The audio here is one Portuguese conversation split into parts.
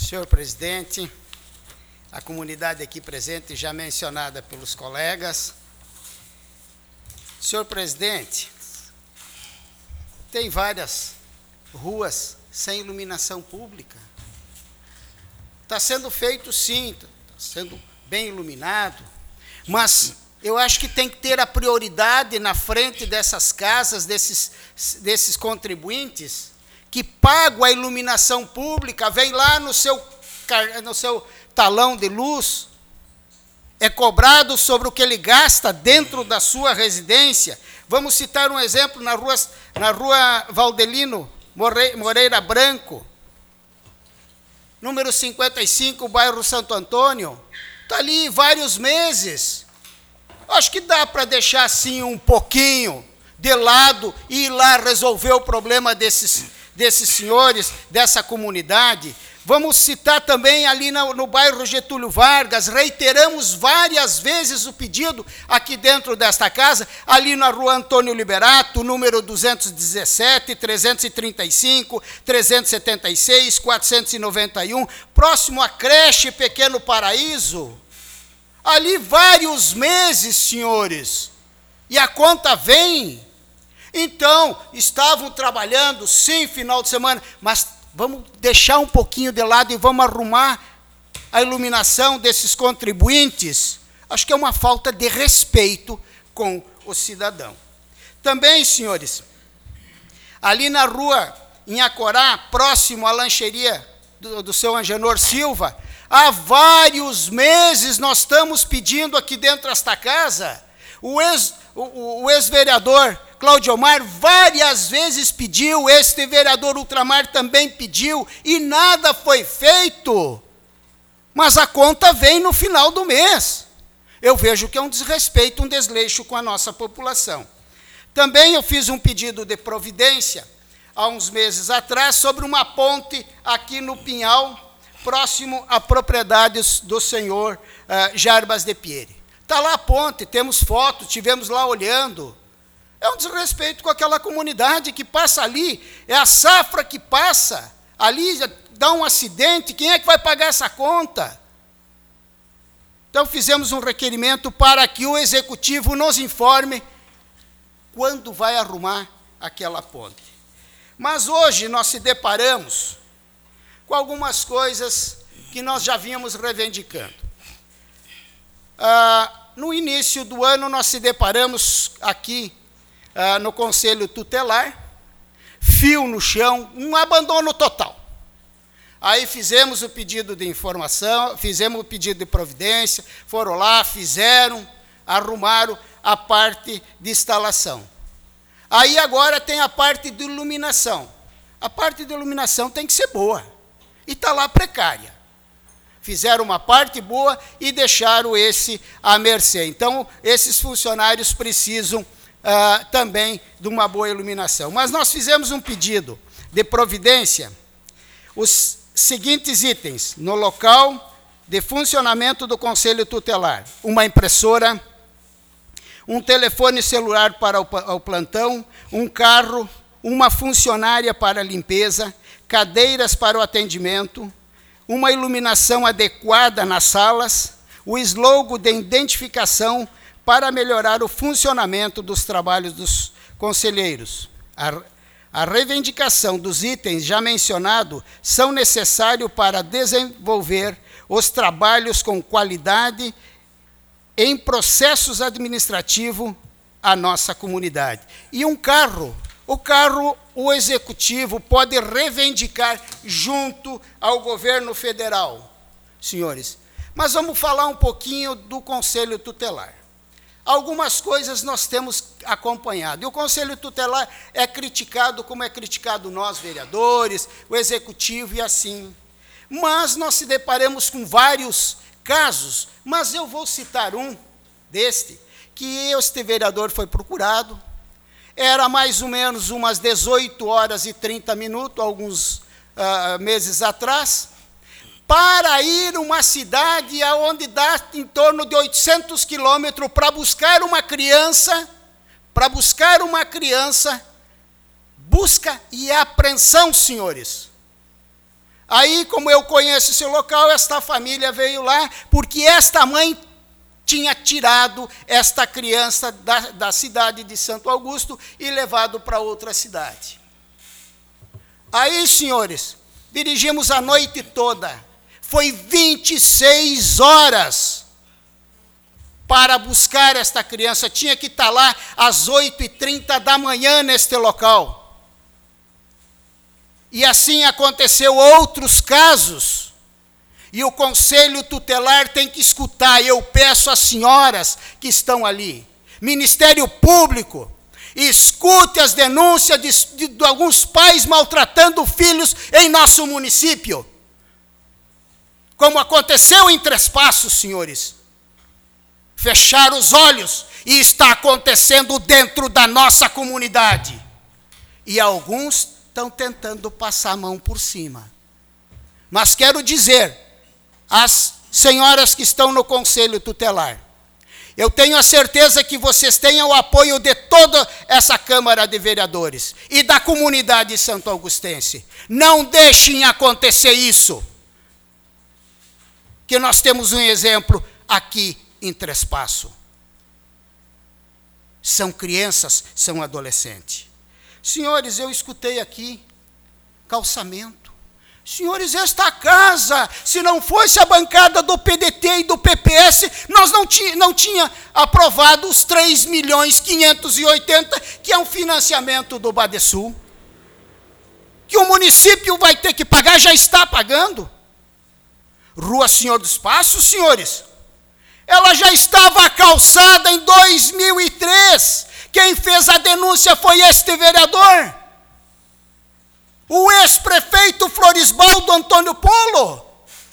Senhor presidente, a comunidade aqui presente, já mencionada pelos colegas. Senhor presidente, tem várias ruas sem iluminação pública. Está sendo feito sim, está sendo bem iluminado, mas eu acho que tem que ter a prioridade na frente dessas casas, desses contribuintes, que pagam a iluminação pública, vem lá no seu talão de luz, é cobrado sobre o que ele gasta dentro da sua residência. Vamos citar um exemplo na rua Valdelino Moreira Branco, número 55, bairro Santo Antônio. Está ali vários meses. Acho que dá para deixar assim um pouquinho de lado e ir lá resolver o problema desses senhores, dessa comunidade. Vamos citar também ali no bairro Getúlio Vargas, reiteramos várias vezes o pedido aqui dentro desta casa, ali na rua Antônio Liberato, número 217, 335, 376, 491, próximo à creche Pequeno Paraíso. Ali vários meses, senhores, e a conta vem. Então, estavam trabalhando, sim, final de semana, mas vamos deixar um pouquinho de lado e vamos arrumar a iluminação desses contribuintes. Acho que é uma falta de respeito com o cidadão. Também, senhores, ali na rua Inhacorá, próximo à lancheria do seu Angenor Silva, há vários meses nós estamos pedindo aqui dentro desta casa, o ex-vereador Cláudio Omar várias vezes pediu, este vereador Ultramar também pediu, e nada foi feito. Mas a conta vem no final do mês. Eu vejo que é um desrespeito, um desleixo com a nossa população. Também eu fiz um pedido de providência, há uns meses atrás, sobre uma ponte aqui no Pinhal, próximo a propriedades do senhor Jarbas de Pieri. Está lá a ponte, temos fotos, estivemos lá olhando. É um desrespeito com aquela comunidade que passa ali, é a safra que passa, ali dá um acidente, quem é que vai pagar essa conta? Então fizemos um requerimento para que o executivo nos informe quando vai arrumar aquela ponte. Mas hoje nós se deparamos com algumas coisas que nós já vínhamos reivindicando. No início do ano nós se deparamos aqui, no Conselho Tutelar, fio no chão, um abandono total. Aí fizemos o pedido de informação, fizemos o pedido de providência, foram lá, fizeram, arrumaram a parte de instalação. Aí agora tem a parte de iluminação. A parte de iluminação tem que ser boa, e está lá precária. Fizeram uma parte boa e deixaram esse à mercê. Então, esses funcionários precisam também de uma boa iluminação. Mas nós fizemos um pedido de providência, os seguintes itens: no local de funcionamento do Conselho Tutelar, uma impressora, um telefone celular para o plantão, um carro, uma funcionária para a limpeza, cadeiras para o atendimento, uma iluminação adequada nas salas, o slogan de identificação para melhorar o funcionamento dos trabalhos dos conselheiros. A reivindicação dos itens já mencionados são necessários para desenvolver os trabalhos com qualidade em processos administrativos à nossa comunidade. E um carro, o executivo pode reivindicar junto ao governo federal, senhores. Mas vamos falar um pouquinho do Conselho Tutelar. Algumas coisas nós temos acompanhado. E o Conselho Tutelar é criticado como é criticado nós, vereadores, o executivo e assim. Mas nós se deparamos com vários casos, mas eu vou citar um deste, que este vereador foi procurado, era mais ou menos umas 18 horas e 30 minutos, alguns meses atrás, para ir a uma cidade onde dá em torno de 800 quilômetros para buscar uma criança, busca e apreensão, senhores. Aí, como eu conheço esse local, esta família veio lá, porque esta mãe tinha tirado esta criança da cidade de Santo Augusto e levado para outra cidade. Aí, senhores, dirigimos a noite toda. Foi 26 horas para buscar esta criança. Tinha que estar lá às 8h30 da manhã neste local. E assim aconteceu outros casos. E o Conselho Tutelar tem que escutar. Eu peço às senhoras que estão ali, Ministério Público, escute as denúncias de alguns pais maltratando filhos em nosso município. Como aconteceu em Três Passos, senhores. Fecharam os olhos e está acontecendo dentro da nossa comunidade. E alguns estão tentando passar a mão por cima. Mas quero dizer às senhoras que estão no Conselho Tutelar, eu tenho a certeza que vocês tenham o apoio de toda essa Câmara de Vereadores e da comunidade santo augustense. Não deixem acontecer isso. Que nós temos um exemplo aqui em Três Passos. São crianças, são adolescentes. Senhores, eu escutei aqui calçamento. Senhores, esta casa, se não fosse a bancada do PDT e do PPS, nós não tinha aprovado os 3.580.000, que é um financiamento do Badesul, que o município vai ter que pagar, já está pagando. Rua Senhor dos Passos, senhores, ela já estava calçada em 2003. Quem fez a denúncia foi este vereador, o ex-prefeito Florisbaldo Antônio Polo.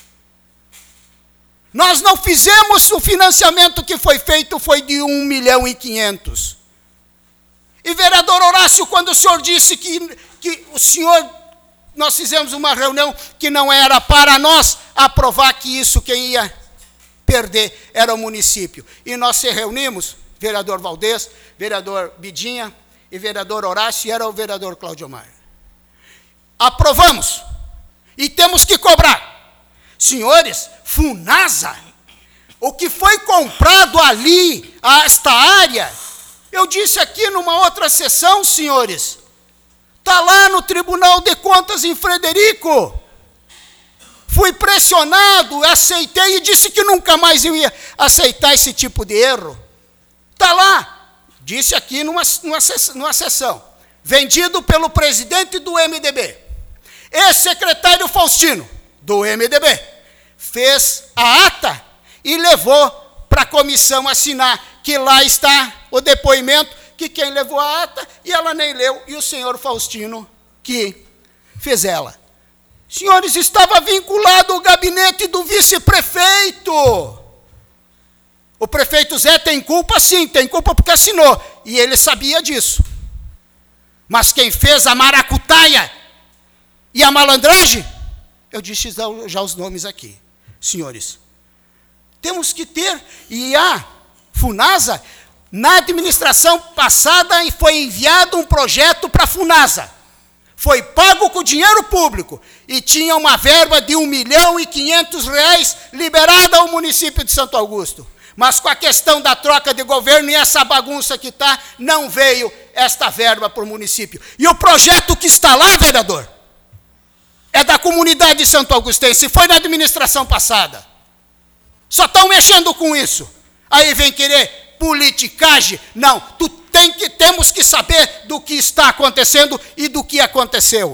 Nós não fizemos o financiamento que foi feito, foi de 1.500.000. E vereador Horácio, quando o senhor disse que o senhor, nós fizemos uma reunião que não era para nós aprovar que isso quem ia perder era o município. E nós se reunimos, vereador Valdez, vereador Bidinha e vereador Horácio, e era o vereador Cláudio Omar. Aprovamos. E temos que cobrar. Senhores, Funasa, o que foi comprado ali, esta área, eu disse aqui numa outra sessão, senhores, está lá no Tribunal de Contas em Frederico. Fui pressionado, aceitei e disse que nunca mais eu ia aceitar esse tipo de erro. Está lá, disse aqui numa sessão, vendido pelo presidente do MDB. Ex-secretário Faustino, do MDB, fez a ata e levou para a comissão assinar, que lá está o depoimento, que quem levou a ata, e ela nem leu, e o senhor Faustino que fez ela. Senhores, estava vinculado ao gabinete do vice-prefeito. O prefeito Zé tem culpa, sim, tem culpa porque assinou, e ele sabia disso. Mas quem fez a maracutaia e a malandragem, eu disse já os nomes aqui. Senhores, temos que ter, e a Funasa, na administração passada, foi enviado um projeto para a Funasa. Foi pago com dinheiro público, e tinha uma verba de R$1.500.000 liberada ao município de Santo Augusto. Mas com a questão da troca de governo e essa bagunça que está, não veio esta verba para o município. E o projeto que está lá, vereador, é da comunidade de Santo Augustense, foi na administração passada. Só estão mexendo com isso. Aí vem querer politicagem. Não, temos que saber do que está acontecendo e do que aconteceu.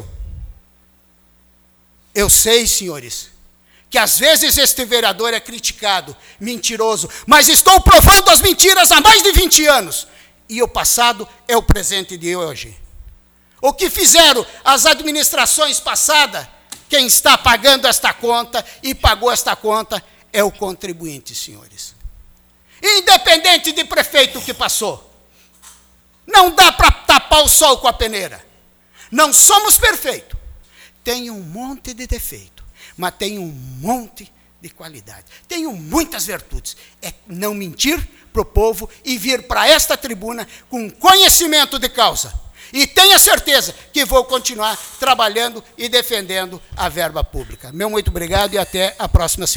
Eu sei, senhores, que às vezes este vereador é criticado, mentiroso, mas estou provando as mentiras há mais de 20 anos. E o passado é o presente de hoje. O que fizeram as administrações passadas, quem está pagando esta conta e pagou esta conta é o contribuinte, senhores. Independente de prefeito que passou. Não dá para tapar o sol com a peneira. Não somos perfeitos. Tem um monte de defeito, mas tem um monte de qualidade. Tenho muitas virtudes. É não mentir para o povo e vir para esta tribuna com conhecimento de causa. E tenha certeza que vou continuar trabalhando e defendendo a verba pública. Meu muito obrigado e até a próxima semana.